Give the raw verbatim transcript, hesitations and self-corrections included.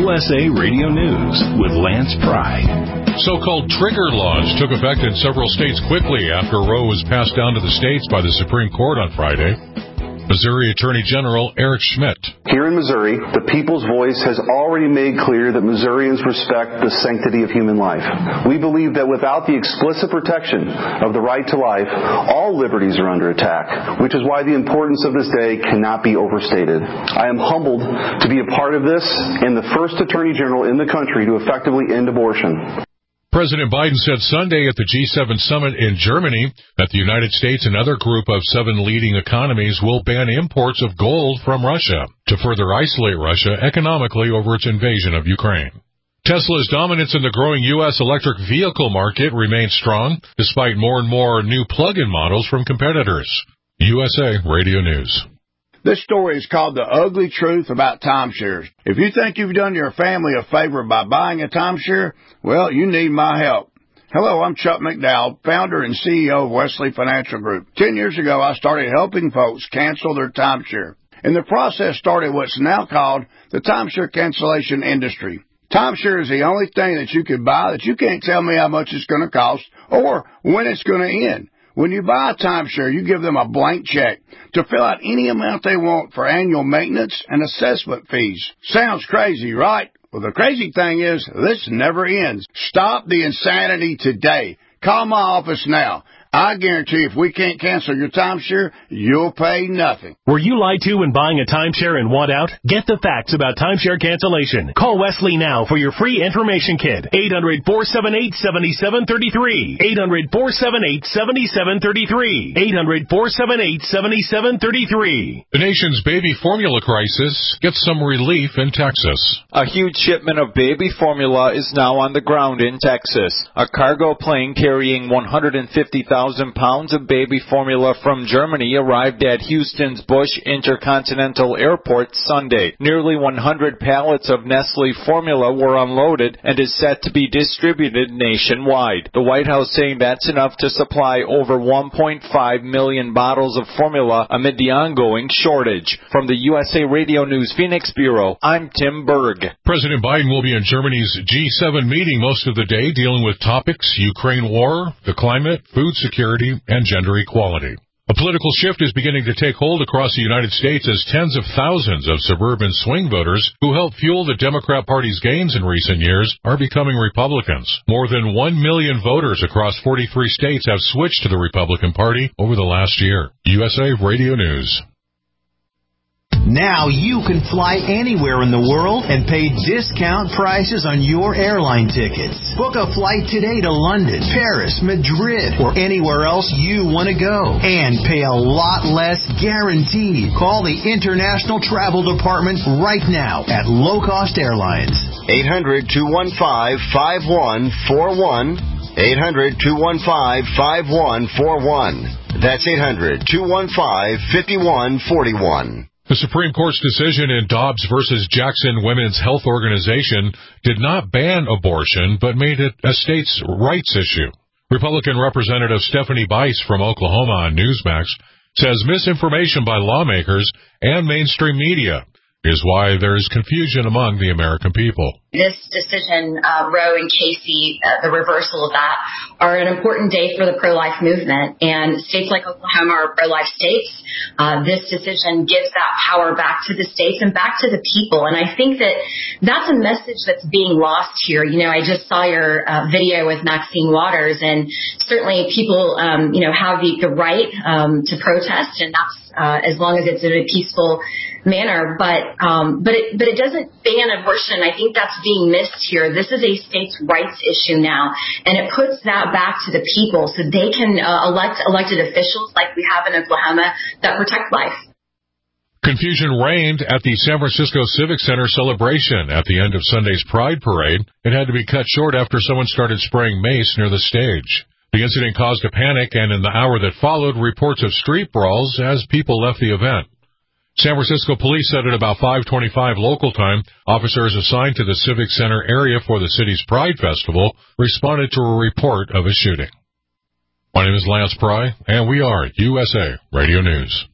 U S A Radio News with Lance Pry. So-called trigger laws took effect in several states quickly after Roe was passed down to the states by the Supreme Court on Friday. Missouri Attorney General Eric Schmidt. Here in Missouri, the people's voice has already made clear that Missourians respect the sanctity of human life. We believe that without the explicit protection of the right to life, all liberties are under attack, which is why the importance of this day cannot be overstated. I am humbled to be a part of this and the first Attorney General in the country to effectively end abortion. President Biden said Sunday at the G seven summit in Germany that the United States and other group of seven leading economies will ban imports of gold from Russia to further isolate Russia economically over its invasion of Ukraine. Tesla's dominance in the growing U S electric vehicle market remains strong despite more and more new plug-in models from competitors. U S A Radio News. This story is called The Ugly Truth About Timeshares. If you think you've done your family a favor by buying a timeshare, well, you need my help. Hello, I'm Chuck McDowell, founder and C E O of Wesley Financial Group. Ten years ago, I started helping folks cancel their timeshare. And the process started what's now called the timeshare cancellation industry. Timeshare is the only thing that you could buy that you can't tell me how much it's going to cost or when it's going to end. When you buy a timeshare, you give them a blank check to fill out any amount they want for annual maintenance and assessment fees. Sounds crazy, right? Well, the crazy thing is, this never ends. Stop the insanity today. Call my office now. I guarantee if we can't cancel your timeshare, you'll pay nothing. Were you lied to when buying a timeshare and want out? Get the facts about timeshare cancellation. Call Wesley now for your free information kit. eight hundred, four seven eight, seven seven three three. eight hundred, four seven eight, seven seven three three. eight hundred, four seven eight, seven seven three three. The nation's baby formula crisis gets some relief in Texas. A huge shipment of baby formula is now on the ground in Texas. A cargo plane carrying one hundred fifty thousand pounds of baby formula from Germany arrived at Houston's Bush Intercontinental Airport Sunday. Nearly one hundred pallets of Nestle formula were unloaded and is set to be distributed nationwide. The White House saying that's enough to supply over one point five million bottles of formula amid the ongoing shortage. From the U S A Radio News Phoenix Bureau, I'm Tim Berg. President Biden will be in Germany's G seven meeting most of the day, dealing with topics Ukraine war, the climate, food security, security, and gender equality. A political shift is beginning to take hold across the United States as tens of thousands of suburban swing voters who helped fuel the Democrat Party's gains in recent years are becoming Republicans. More than one million voters across forty-three states have switched to the Republican Party over the last year. U S A Radio News. Now you can fly anywhere in the world and pay discount prices on your airline tickets. Book a flight today to London, Paris, Madrid, or anywhere else you want to go. And pay a lot less guaranteed. Call the International Travel Department right now at Low Cost Airlines. eight hundred, two one five, five one four one. eight hundred, two one five, five one four one. That's eight hundred, two one five, five one four one. The Supreme Court's decision in Dobbs versus Jackson Women's Health Organization did not ban abortion, but made it a states' rights issue. Republican Representative Stephanie Bice from Oklahoma on Newsmax says misinformation by lawmakers and mainstream media is why there is confusion among the American people. This decision, uh, Roe and Casey, uh, the reversal of that, are an important day for the pro-life movement. And states like Oklahoma are pro-life states. Uh, this decision gives that power back to the states and back to the people. And I think that that's a message that's being lost here. You know, I just saw your uh, video with Maxine Waters, and certainly people, um, you know, have the, the right um, to protest, and that's uh, as long as it's in a peaceful manner, but um, but it but it doesn't ban abortion. I think that's being missed here. This is a states' rights issue now, and it puts that back to the people so they can uh, elect elected officials like we have in Oklahoma that protect life. Confusion reigned at the San Francisco Civic Center celebration at the end of Sunday's Pride Parade. It had to be cut short after someone started spraying mace near the stage. The incident caused a panic, and in the hour that followed, reports of street brawls as people left the event. San Francisco police said at about five twenty-five local time, officers assigned to the Civic Center area for the city's Pride Festival responded to a report of a shooting. My name is Lance Pry, and we are U S A Radio News.